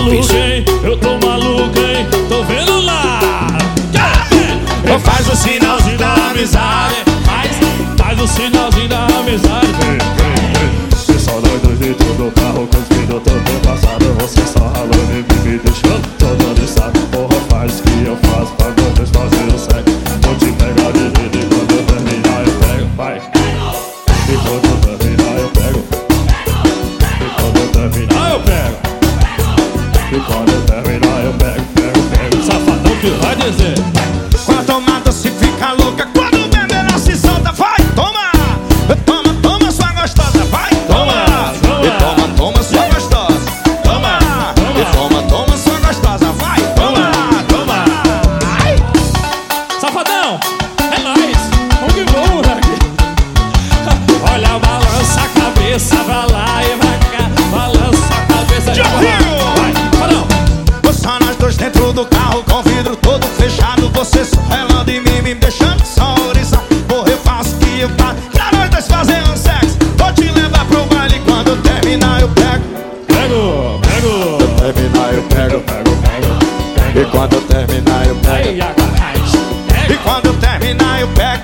maluco, hein? Eu tô maluco, hein? Tô vendo lá. Faz o sinalzinho da amizade. Faz o sinalzinho da amizade. E só nós dois dentro do carro, cuspindo todo passado. Você só ralando e me deixando todo listado. Porra, faz o que eu faço pra vocês fazerem o sexo. Vou te pegar de dedo e quando eu terminar eu pego. Vai. E quando eu terminar eu pego. E quando eu terminar eu pego. E quando eu terminar eu pego, pego. Safadão que vai dizer. Com a tomada se fica louca, quando o bebê ela se solta, vai, toma! Toma, toma, sua gostosa, vai, toma! E toma, toma, sua gostosa, toma! E toma, toma, sua gostosa, vai, toma, toma! Ai. Safadão, é nóis. Vamos que vamos, moleque. Olha, balança a cabeça, vai lá e vai cá. Balança a cabeça, Já viu? vai, Safadão. Só nós dois dentro do carro, com o vidro todo fechado. Você só relando em mim, me deixando só oriçar. Porra, eu faço o que eu faço pra nós dois fazer um sexo. Vou te levar pro baile, quando eu terminar eu pego. Pego. Quando eu terminar eu pego. E quando eu terminar eu pego. Aí, agarrate. E quando eu terminar eu pego.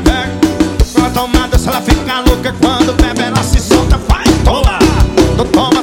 Com a tomada se ela fica louca, quando bebe ela se solta, vai, toma! Toma!